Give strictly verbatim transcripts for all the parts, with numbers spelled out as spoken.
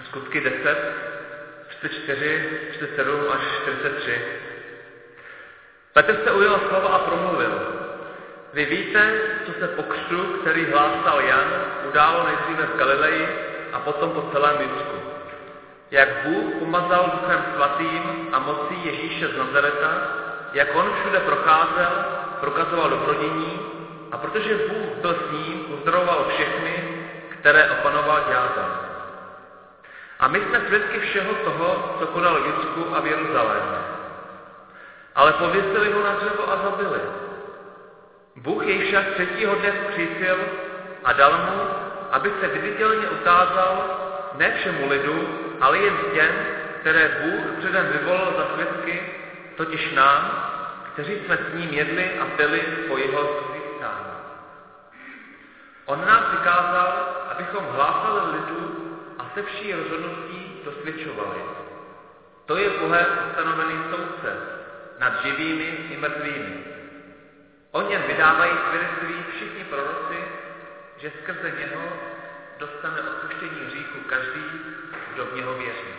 Skutky deset, třicet čtyři, třicet sedm až čtyřicet tři. Petr se ujal slova a promluvil. Vy víte, co se po křtu, který hlásal Jan, událo nejdříve v Galileji a potom po celém Judsku. Jak Bůh pomazal Duchem svatým a mocí Ježíše z Nazareta, jak on všude procházel, prokazoval dobrodiní a protože Bůh byl s ním, uzdravoval všechny, které opanoval ďábel. A my jsme svědky všeho toho, co konal v Judsku a v Jeruzalémě. Ale pověsili ho na dřevo a zabili. Bůh jej však třetího dne vzkřísil a dal mu, aby se viditelně ukázal ne všemu lidu, ale jen těm, které Bůh předem vyvolil za svědky, totiž nám, kteří jsme s ním jedli a pili po jeho vzkřísání. On nám přikázal, abychom hlásali lidu a se vší rozhodností dosvědčovali. To je Bohem ustanovený soudce nad živými i mrtvými. O něm vydávají svědectví všichni proroci, že skrze něho dostane odpuštění hříchu každý, kdo v něho věří.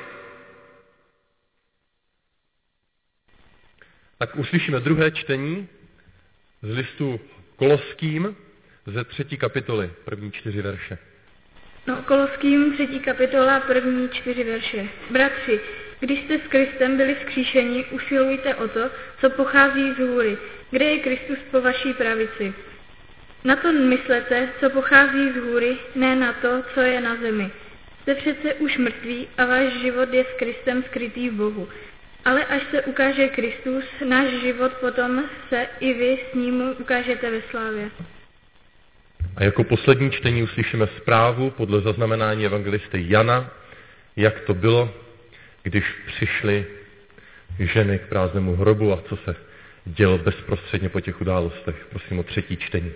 Tak uslyšíme druhé čtení z listu Koloským ze třetí kapitoly, první čtyři verše. No, Koloským třetí kapitola, první čtyři verše. Bratři, když jste s Kristem byli vzkříšeni, usilujte o to, co pochází z hůry, kde je Kristus po vaší pravici. Na to myslete, co pochází z hůry, ne na to, co je na zemi. Jste přece už mrtví a váš život je s Kristem skrytý v Bohu. Ale až se ukáže Kristus, náš život, potom se i vy s ním ukážete ve slávě. A jako poslední čtení uslyšíme zprávu podle zaznamenání evangelisty Jana, jak to bylo, když přišly ženy k prázdnému hrobu a co se dělo bezprostředně po těch událostech. Prosím o třetí čtení.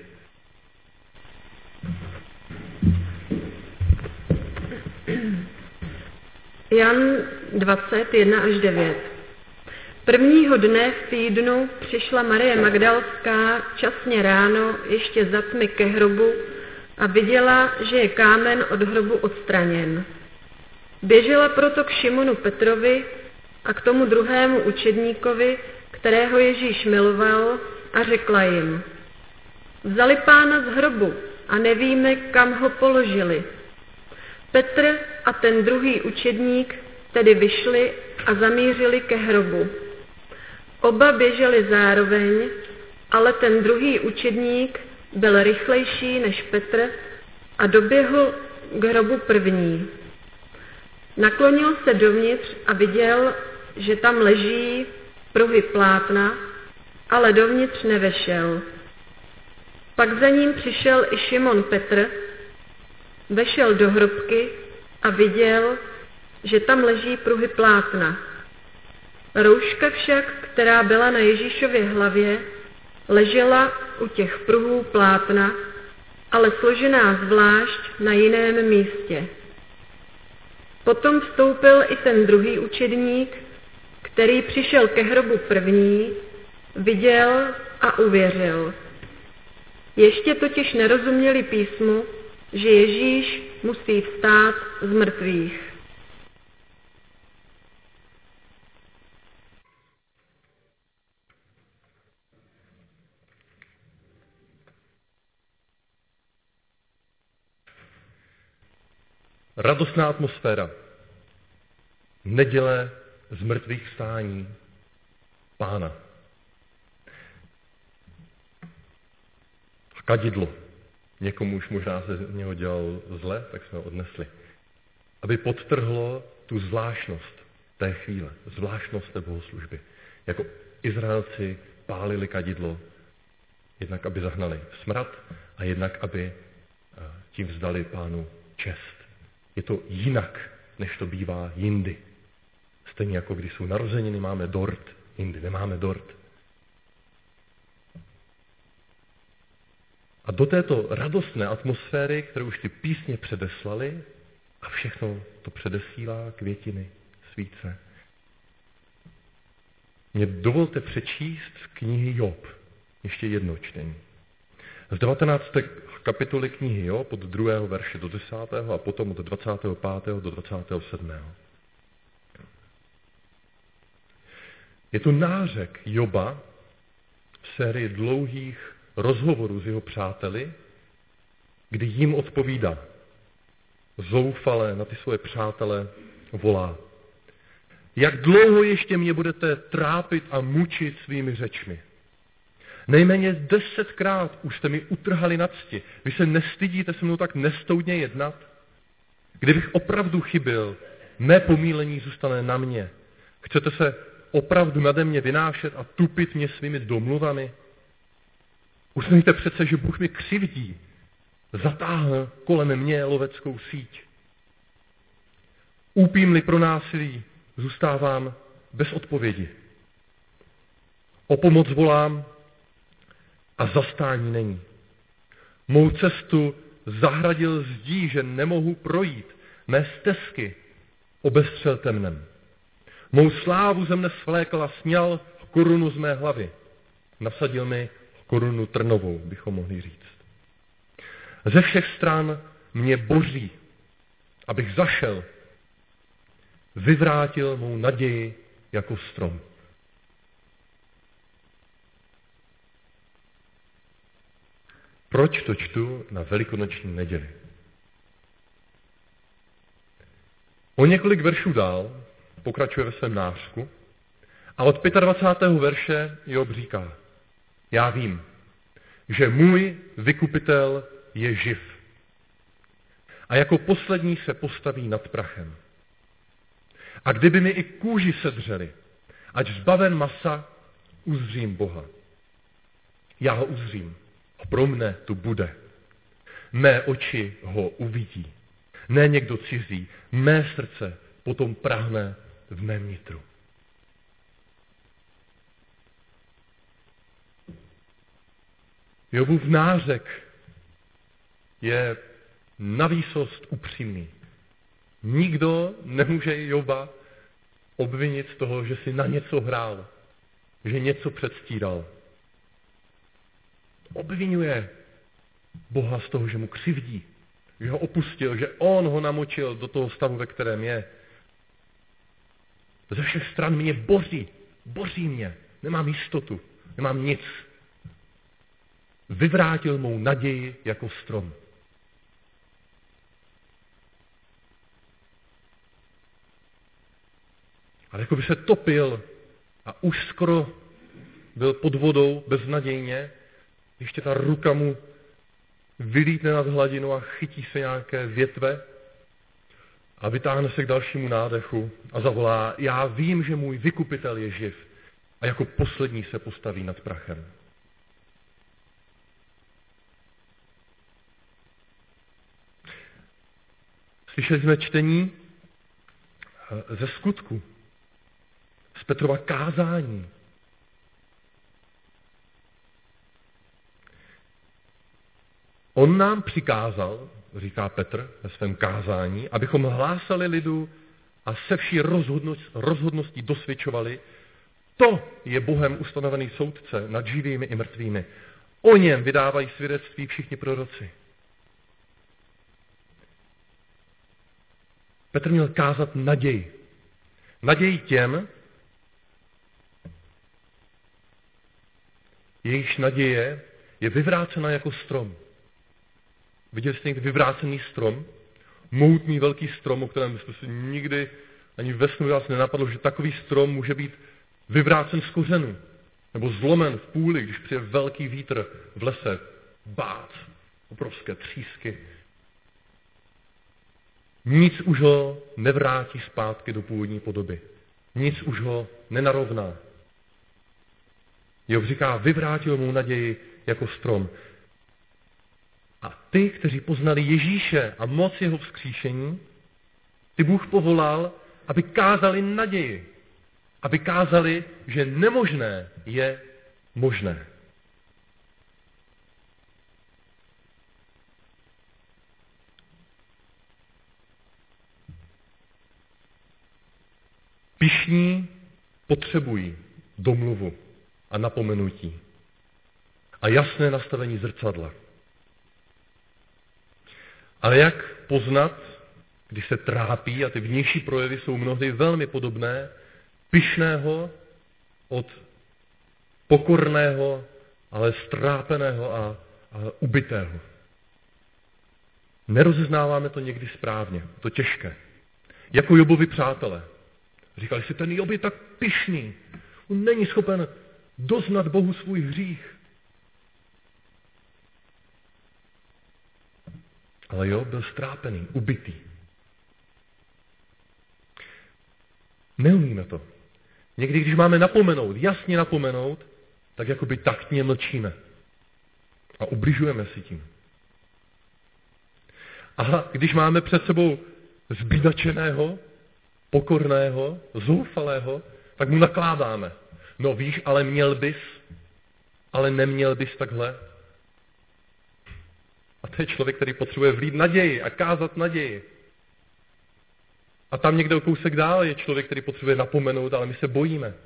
Jan dvacet, jedna až devět. Prvního dne v týdnu přišla Marie Magdalská časně ráno ještě za tmy ke hrobu a viděla, že je kámen od hrobu odstraněn. Běžela proto k Šimonu Petrovi a k tomu druhému učedníkovi, kterého Ježíš miloval, a řekla jim: Vzali Pána z hrobu a nevíme, kam ho položili. Petr a ten druhý učedník tedy vyšli a zamířili ke hrobu. Oba běželi zároveň, ale ten druhý učedník byl rychlejší než Petr a doběhl k hrobu první. Naklonil se dovnitř a viděl, že tam leží pruhy plátna, ale dovnitř nevešel. Pak za ním přišel i Šimon Petr, vešel do hrobky a viděl, že tam leží pruhy plátna. Rouška však, která byla na Ježíšově hlavě, ležela u těch pruhů plátna, ale složená zvlášť na jiném místě. Potom vstoupil i ten druhý učedník, který přišel ke hrobu první, viděl a uvěřil. Ještě totiž nerozuměli písmu, že Ježíš musí vstát z mrtvých. Radostná atmosféra. Neděle z mrtvých vstání Pána. Kadidlo. Někomu už možná se z něho dělal zle, tak jsme ho odnesli. Aby podtrhlo tu zvláštnost té chvíle, zvláštnost té bohoslužby. Jako Izraelci pálili kadidlo, jednak aby zahnali smrad a jednak aby tím vzdali Pánu čest. Je to jinak, než to bývá jindy. Stejně jako když jsou narozeniny, máme dort, jindy nemáme dort. A do této radostné atmosféry, kterou už ty písně předeslaly, a všechno to předesílá květiny, svíce, mě dovolte přečíst z knihy Job ještě jedno čtení. Z devatenácté kapitoly knihy Job od druhého verše do desátého a potom od dvacátého pátého do dvacátého sedmého Je tu nářek Joba v sérii dlouhých rozhovorů s jeho přáteli, kdy jim odpovídá. Zoufale na ty svoje přátele volá. Jak dlouho ještě mě budete trápit a mučit svými řečmi? Nejméně desetkrát už jste mi utrhali na cti. Vy se nestydíte se mnou tak nestoudně jednat? Kdybych opravdu chybil, mé pomílení zůstane na mě. Chcete se opravdu nade mě vynášet a tupit mě svými domluvami? Uznejte přece, že Bůh mi křivdí. Zatáhl kolem mě loveckou síť. Úpím-li pro násilí, zůstávám bez odpovědi. O pomoc volám a zastání není. Mou cestu zahradil zdí, že nemohu projít. Mé stezky obestřel temnem. Mou slávu ze mne svlékl a sňal korunu z mé hlavy. Nasadil mi korunu trnovou, bychom mohli říct. Ze všech stran mě boří, abych zašel, vyvrátil mou naději jako strom. Proč to čtu na velikonoční neděli? O několik veršů dál pokračuje ve svém nářku a od dvacátého pátého verše Job říká, já vím, že můj vykupitel je živ a jako poslední se postaví nad prachem. A kdyby mi i kůži sedřeli, ať zbaven masa, uzřím Boha. Já ho uzřím. Pro mne tu bude. Mé oči ho uvidí. Ne někdo cizí. Mé srdce potom prahne v mém nitru. Jobův nářek je navýsost upřímný. Nikdo nemůže Joba obvinit z toho, že si na něco hrál, že něco předstíral. Obvinuje Boha z toho, že mu křivdí, že ho opustil, že on ho namočil do toho stavu, ve kterém je. Ze všech stran mě boří, boří mě, nemám jistotu, nemám nic. Vyvrátil mou naději jako strom. Ale jako by se topil a už skoro byl pod vodou beznadějně, ještě ta ruka mu vylítne nad hladinu a chytí se nějaké větve a vytáhne se k dalšímu nádechu a zavolá, já vím, že můj vykupitel je živ a jako poslední se postaví nad prachem. Slyšeli jsme čtení ze Skutku, z Petrova kázání. On nám přikázal, říká Petr ve svém kázání, abychom hlásali lidu a se vší rozhodností dosvědčovali, to je Bohem ustanovený soudce nad živými i mrtvými. O něm vydávají svědectví všichni proroci. Petr měl kázat naději. Naději těm, jejichž naděje je vyvrácena jako strom. Viděli jste někdy vyvrácený strom? Mohutný velký strom, o kterém byste si nikdy ani ve snu vás nenapadlo, že takový strom může být vyvrácen z kořenů. Nebo zlomen v půli, když přijde velký vítr v lese. Bác, obrovské třísky. Nic už ho nevrátí zpátky do původní podoby. Nic už ho nenarovná. Job říká, vyvrátil mou naději jako strom. A ty, kteří poznali Ježíše a moc jeho vzkříšení, ty Bůh povolal, aby kázali naději. Aby kázali, že nemožné je možné. Pyšní potřebují domluvu a napomenutí a jasné nastavení zrcadla. Ale jak poznat, když se trápí, a ty vnější projevy jsou mnohdy velmi podobné, pyšného od pokorného, ale strápeného a, a ubitého. Nerozeznáváme to někdy správně, to těžké. Jako Jobovi přátelé. Říkali si, ten Job je tak pyšný, on není schopen doznat Bohu svůj hřích. Ale Job byl strápený, ubitý. Neumíme to. Někdy, když máme napomenout, jasně napomenout, tak jakoby taktně mlčíme. A ubližujeme si tím. A když máme před sebou zbídačeného, pokorného, zoufalého, tak mu nakládáme. No víš, ale měl bys, ale neměl bys takhle. A to je člověk, který potřebuje vlít naději a kázat naději. A tam někde o kousek dál je člověk, který potřebuje napomenout, ale my se bojíme.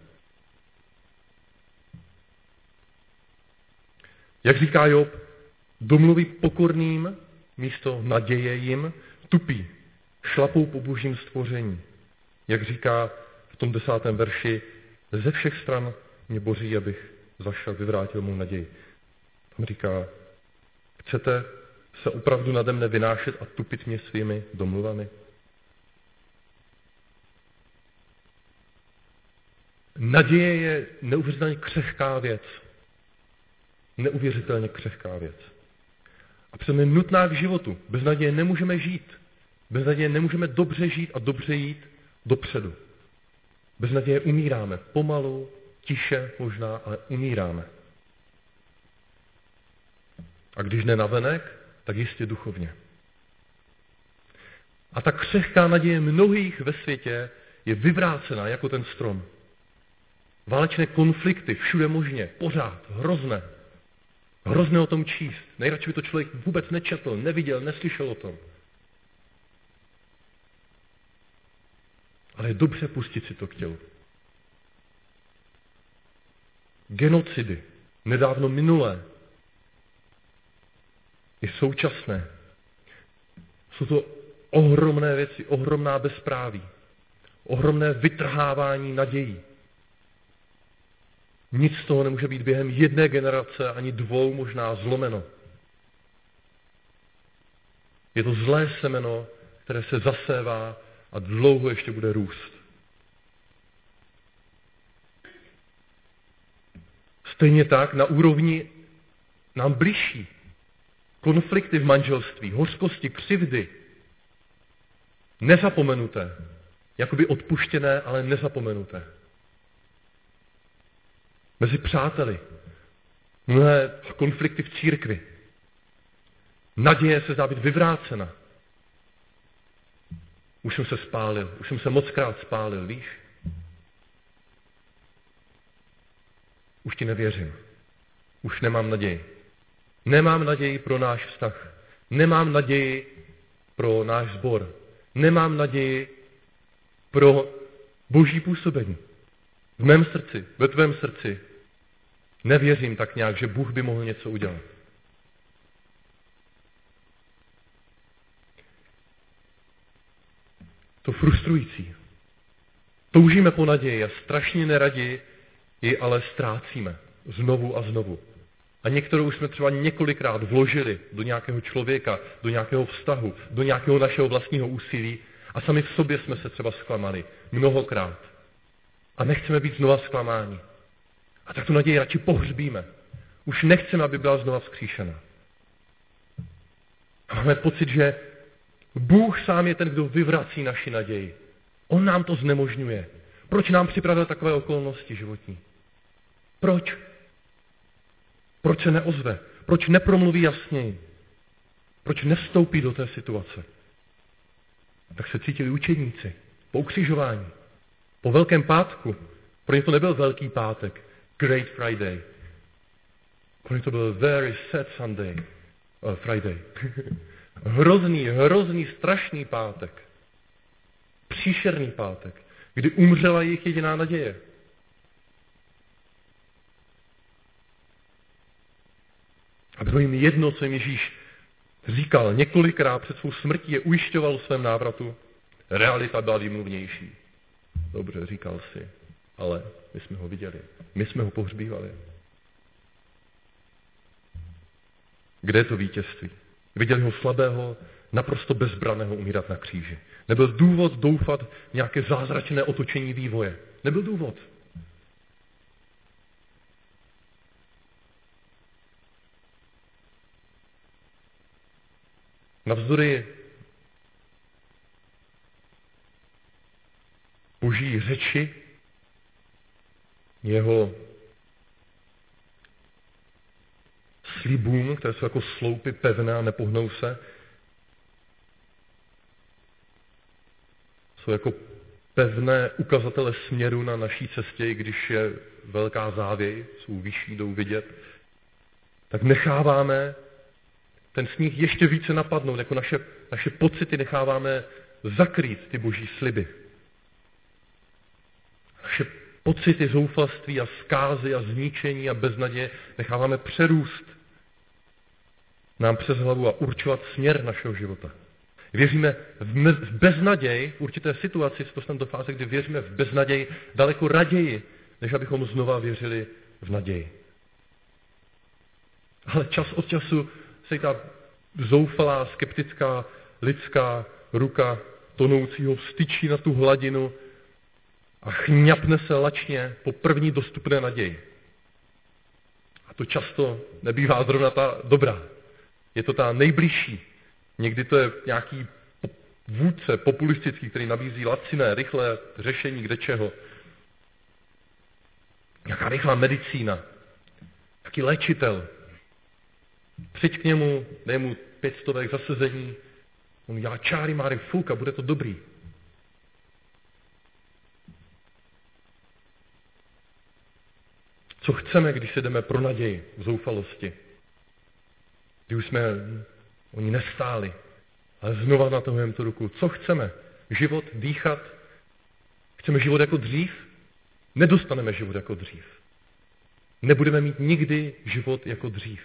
Jak říká Job, domluví pokorným místo naděje jim, tupí, šlapou po božím stvoření. Jak říká v tom desátém verši, ze všech stran mě boří, abych zašel, vyvrátil mou naději. Tam říká, chcete se opravdu nade mne vynášet a tupit mě svými domluvami? Naděje je neuvěřitelně křehká věc. Neuvěřitelně křehká věc. A přitom je nutná k životu. Bez naděje nemůžeme žít. Bez naděje nemůžeme dobře žít a dobře jít dopředu. Bez naděje umíráme. Pomalu, tiše možná, ale umíráme. A když ne navenek, tak jistě duchovně. A ta křehká naděje mnohých ve světě je vyvrácená jako ten strom. Válečné konflikty, všude možně, pořád, hrozné. Hrozné o tom číst. Nejradši by to člověk vůbec nečetl, neviděl, neslyšel o tom. Ale je dobře pustit si to k tělu. Genocidy, nedávno minulé, i současné. Jsou to ohromné věci, ohromná bezpráví, ohromné vytrhávání nadějí. Nic z toho nemůže být během jedné generace, ani dvou možná zlomeno. Je to zlé semeno, které se zasévá a dlouho ještě bude růst. Stejně tak na úrovni nám bližší konflikty v manželství, hořkosti, křivdy, nezapomenuté, jakoby odpuštěné, ale nezapomenuté. Mezi přáteli, mnohé konflikty v církvi. Naděje se zdá být vyvrácena. Už jsem se spálil, už jsem se mockrát spálil, víš? Už ti nevěřím. Už nemám naději. Nemám naději pro náš vztah. Nemám naději pro náš sbor. Nemám naději pro boží působení. V mém srdci, ve tvém srdci. Nevěřím tak nějak, že Bůh by mohl něco udělat. To frustrující. Toužíme po naději a strašně neradi ji ale ztrácíme znovu a znovu. A některou už jsme třeba několikrát vložili do nějakého člověka, do nějakého vztahu, do nějakého našeho vlastního úsilí a sami v sobě jsme se třeba zklamali mnohokrát. A nechceme být znova zklamáni. A tak tu naději radši pohřbíme. Už nechceme, aby byla znova vzkříšena. A máme pocit, že Bůh sám je ten, kdo vyvrací naši naději. On nám to znemožňuje. Proč nám připravil takové okolnosti životní? Proč? Proč se neozve? Proč nepromluví jasněji? Proč nevstoupí do té situace? Tak se cítili učedníci po ukřižování, po Velkém pátku. Pro ně to nebyl Velký pátek, Great Friday. Pro ně to byl very sad Sunday, uh, Friday. hrozný, hrozný, strašný pátek. Příšerný pátek, kdy umřela jejich jediná naděje. A bylo jim jedno, co jim Ježíš říkal několikrát před svou smrtí, je ujišťoval o svém návratu. Realita byla výmluvnější. Dobře, říkal si, ale my jsme ho viděli. My jsme ho pohřbívali. Kde je to vítězství? Viděli ho slabého, naprosto bezbraného umírat na kříži. Nebyl důvod doufat v nějaké zázračné otočení vývoje. Nebyl důvod. Navzdory boží řeči, jeho slibům, které jsou jako sloupy pevné a nepohnou se, jsou jako pevné ukazatele směru na naší cestě, i když je velká závěj, jsou vyšší, jdou vidět, tak necháváme ten sníh ještě více napadnout, jako naše, naše pocity necháváme zakrýt ty boží sliby. Naše pocity zoufalství a zkázy a zničení a beznaděje necháváme přerůst nám přes hlavu a určovat směr našeho života. Věříme v, me- v beznaději, v určité situaci, to jsem do fáze, kdy věříme v beznaději daleko raději, než abychom znova věřili v naději. Ale čas od času se ta zoufalá, skeptická, lidská ruka tonoucího vstyčí na tu hladinu a chňapne se lačně po první dostupné naději. A to často nebývá zrovna ta dobrá. Je to ta nejbližší. Někdy to je nějaký vůdce populistický, který nabízí laciné, rychlé řešení kdečeho. Nějaká rychlá medicína. Jaký léčitel. Přijď k němu, dej mu pět stovek zasezení, on dělá čáry, máry, fuk a bude to dobrý. Co chceme, když si jdeme pro naději v zoufalosti? Kdy už jsme oni nestáli, ale znova natahujeme tu ruku. Co chceme? Život, dýchat? Chceme život jako dřív? Nedostaneme život jako dřív. Nebudeme mít nikdy život jako dřív.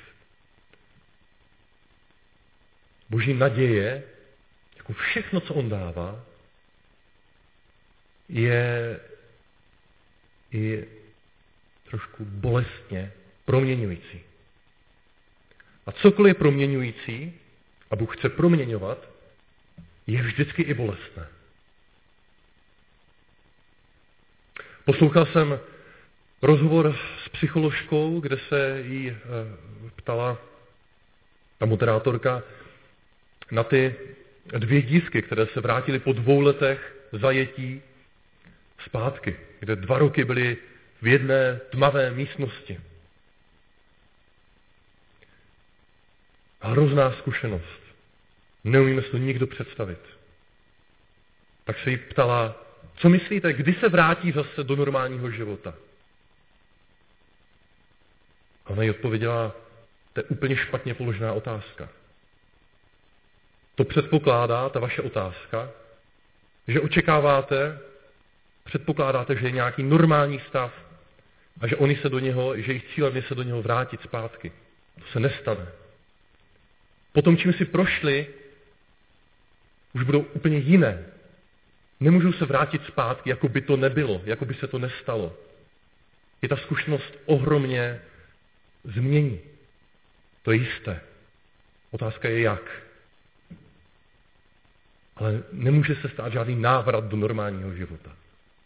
Boží naděje, jako všechno, co on dává, je i trošku bolestně proměňující. A cokoliv je proměňující, a Bůh chce proměňovat, je vždycky i bolestné. Poslouchal jsem rozhovor s psycholožkou, kde se jí ptala ta moderátorka na ty dvě dívky, které se vrátily po dvou letech zajetí zpátky, kde dva roky byly v jedné tmavé místnosti. Hrozná zkušenost. Neumíme si to nikdo představit. Tak se jí ptala, co myslíte, kdy se vrátí zase do normálního života? A ona jí odpověděla, to je úplně špatně položená otázka. To předpokládá, ta vaše otázka, že očekáváte, předpokládáte, že je nějaký normální stav a že oni se do něho, že jejich cílem je se do něho vrátit zpátky. To se nestane. Potom, čím si prošli, už budou úplně jiné. Nemůžou se vrátit zpátky, jako by to nebylo, jako by se to nestalo. Je ta zkušenost ohromně změní. To je jisté. Otázka je jak. Ale nemůže se stát žádný návrat do normálního života.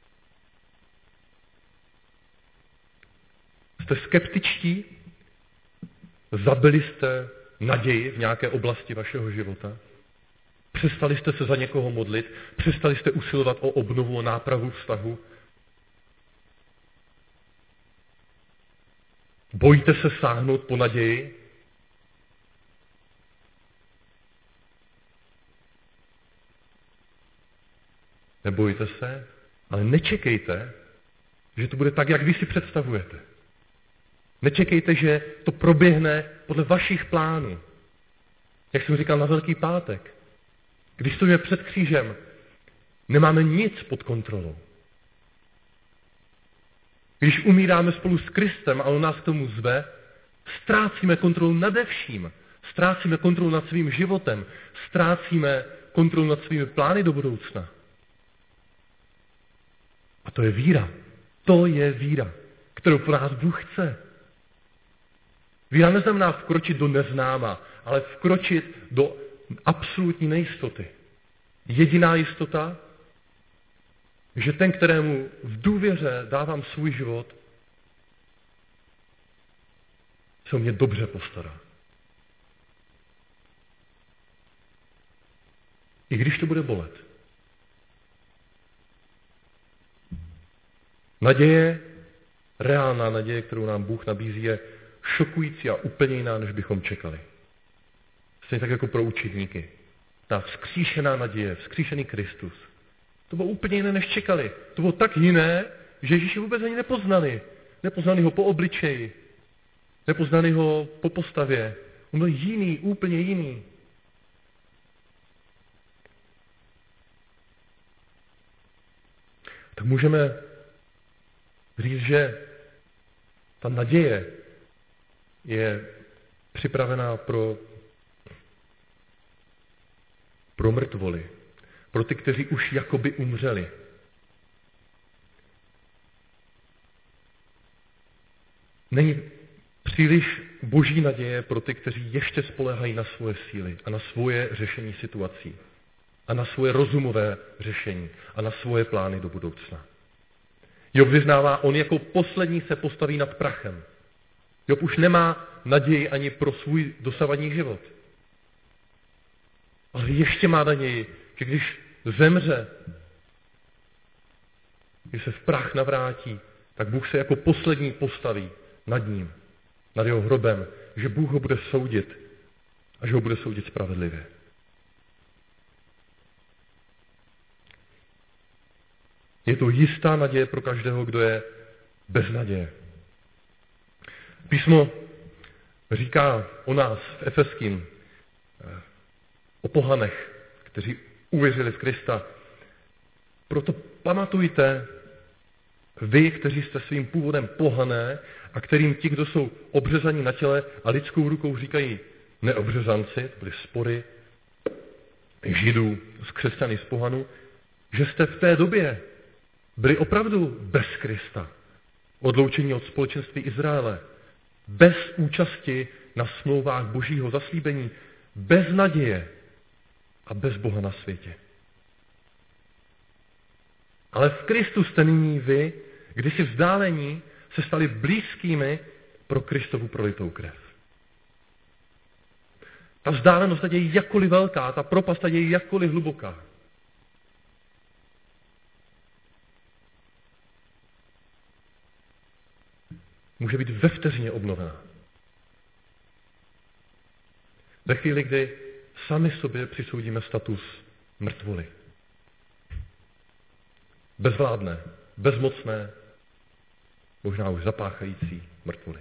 Jste skeptičtí? Zabili jste naději v nějaké oblasti vašeho života? Přestali jste se za někoho modlit? Přestali jste usilovat o obnovu, o nápravu vztahu? Bojíte se sáhnout po naději? Nebojte se, ale nečekejte, že to bude tak, jak vy si představujete. Nečekejte, že to proběhne podle vašich plánů. Jak jsem říkal na Velký pátek. Když stojíme před křížem, nemáme nic pod kontrolou. Když umíráme spolu s Kristem a on nás k tomu zve, ztrácíme kontrolu nade vším. Ztrácíme kontrolu nad svým životem, ztrácíme kontrolu nad svými plány do budoucna. A to je víra. To je víra, kterou po nás Bůh chce. Víra neznamená vkročit do neznáma, ale vkročit do absolutní nejistoty. Jediná jistota, že ten, kterému v důvěře dávám svůj život, se o mě dobře postará. I když to bude bolet. Naděje, reálná naděje, kterou nám Bůh nabízí, je šokující a úplně jiná, než bychom čekali. Stejně tak jako pro učedníky. Ta vzkříšená naděje, vzkříšený Kristus. To bylo úplně jiné, než čekali. To bylo tak jiné, že Ježíše vůbec ani nepoznali. Nepoznali ho po obličeji. Nepoznali ho po postavě. On byl jiný, úplně jiný. Tak můžeme říct, že ta naděje je připravená pro, pro mrtvoly, pro ty, kteří už jakoby umřeli. Není příliš boží naděje pro ty, kteří ještě spoléhají na svoje síly a na svoje řešení situací a na svoje rozumové řešení a na svoje plány do budoucna. Job vyznává, on jako poslední se postaví nad prachem. Job už nemá naději ani pro svůj dosavadní život. Ale ještě má naději, že když zemře, když se v prach navrátí, tak Bůh se jako poslední postaví nad ním, nad jeho hrobem, že Bůh ho bude soudit a že ho bude soudit spravedlivě. Je to jistá naděje pro každého, kdo je bez naděje. Písmo říká o nás v Efeským, o pohanech, kteří uvěřili v Krista. Proto pamatujte, vy, kteří jste svým původem pohané a kterým ti, kdo jsou obřezaní na těle a lidskou rukou říkají neobřezanci, to byly spory Židů z křesťany z pohanu, že jste v té době byli opravdu bez Krista, odloučení od společenství Izraele, bez účasti na smlouvách božího zaslíbení, bez naděje a bez Boha na světě. Ale v Kristu jste nyní vy, když si vzdálení se stali blízkými pro Kristovu prolitou krev. Ta vzdálenost je jakkoliv velká, ta propast je jakkoliv hluboká. Může být ve vteřině obnovená. Ve chvíli, kdy sami sobě přisoudíme status mrtvoly. Bezvládné, bezmocné, možná už zapáchající mrtvoly.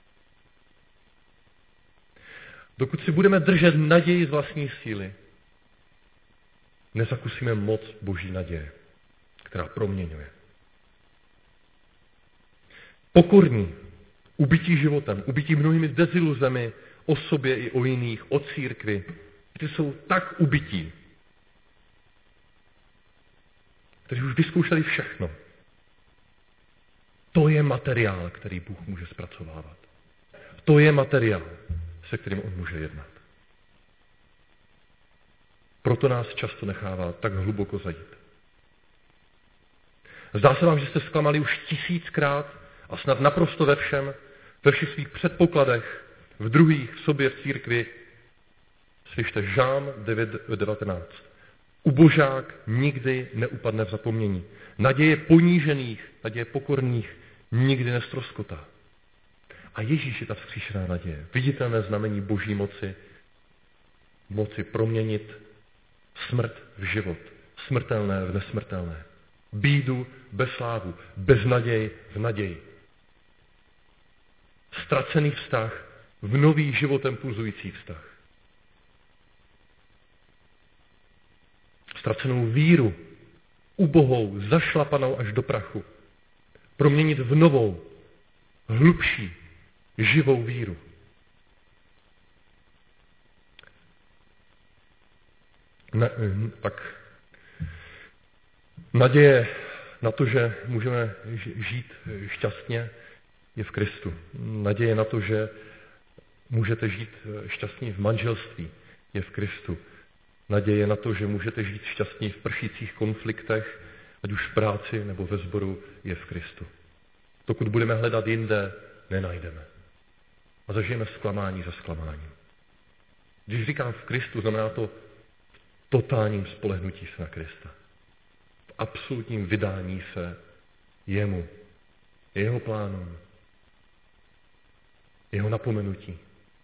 Dokud si budeme držet naději z vlastní síly, nezakusíme moc boží naděje, která proměňuje. Pokorní, ubytí životem, ubytí mnohými deziluzemi o sobě i o jiných, o církvi, kteří jsou tak ubytí, kteří už vyzkoušeli všechno. To je materiál, který Bůh může zpracovávat. To je materiál, se kterým on může jednat. Proto nás často nechává tak hluboko zajít. Zdá se vám, že jste zklamali už tisíckrát a snad naprosto ve všem, ve všech svých předpokladech, v druhých, v sobě, v církvi. Slyšte Žám devět devatenáct. Ubožák nikdy neupadne v zapomnění. Naděje ponížených, naděje pokorných nikdy nestroskotá. A Ježíš je ta vzkříšená naděje. Viditelné znamení boží moci, moci proměnit smrt v život, smrtelné v nesmrtelné. Bídu bez slávu, beznaděj v naději. Ztracený vztah v nový životem pulzující vztah. Ztracenou víru, ubohou, zašlapanou až do prachu, proměnit v novou, hlubší, živou víru. Na, pak naděje na to, že můžeme žít šťastně, je v Kristu. Naděje na to, že můžete žít šťastně v manželství, je v Kristu. Naděje na to, že můžete žít šťastně v pršících konfliktech, ať už v práci nebo ve sboru, je v Kristu. Pokud budeme hledat jinde, nenajdeme. A zažijeme zklamání za zklamáním. Když říkám v Kristu, znamená to totálním spolehnutí se na Krista. V absolutním vydání se jemu, jeho plánům, jeho napomenutí.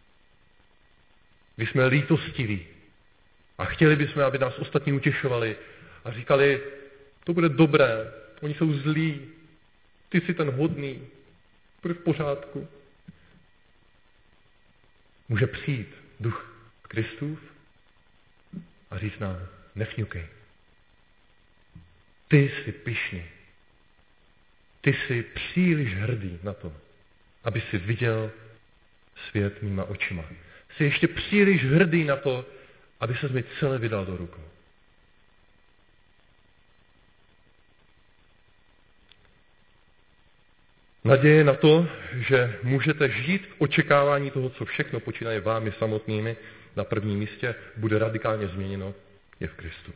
Když jsme lítostiví a chtěli bychom, aby nás ostatní utěšovali a říkali, to bude dobré, oni jsou zlí, ty jsi ten hodný, bude v pořádku. Může přijít duch Kristův a říct nám, nefňukej. Ty jsi pyšný. Ty jsi příliš hrdý na to, aby si viděl svět mýma očima. Jsi ještě příliš hrdý na to, aby ses mi celé vydal do rukou. Naděje na to, že můžete žít v očekávání toho, co všechno počínaje vámi samotnými na prvním místě, bude radikálně změněno, je v Kristu.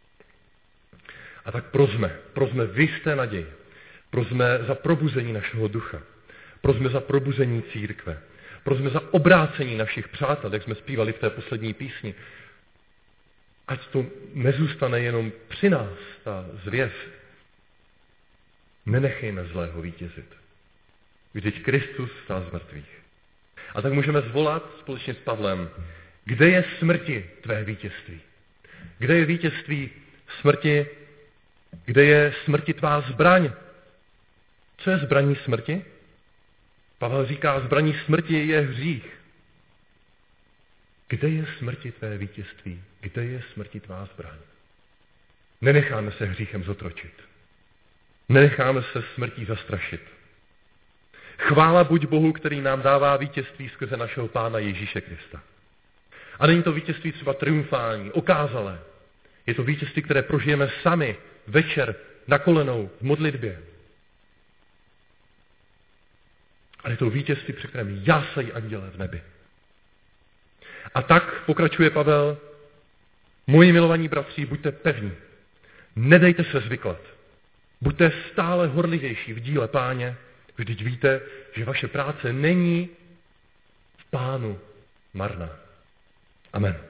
A tak prosme, prosme vy jste naději. Prosme za probuzení našeho ducha. Prosme za probuzení církve. Prosme za obrácení našich přátel, jak jsme zpívali v té poslední písni. Ať to nezůstane jenom při nás, ta zvěst. Nenechejme zlého vítězit. Vždyť Kristus vstal z mrtvých. A tak můžeme zvolat společně s Pavlem, kde je smrti tvé vítězství? Kde je vítězství smrti? Kde je smrti tvá zbraň? Co je zbraní smrti? Pavel říká, zbraní smrti je hřích. Kde je smrti tvé vítězství? Kde je smrti tvá zbraň? Nenecháme se hříchem zotročit. Nenecháme se smrtí zastrašit. Chvála buď Bohu, který nám dává vítězství skrze našeho Pána Ježíše Krista. A není to vítězství třeba triumfální, okázalé. Je to vítězství, které prožijeme sami večer na kolenou v modlitbě. Ale je to vítězství, při kterém jásají andělé v nebi. A tak pokračuje Pavel, moji milovaní bratři, buďte pevní, nedejte se zvyklat, buďte stále horlivější v díle Páně, vždyť víte, že vaše práce není v Pánu marná. Amen.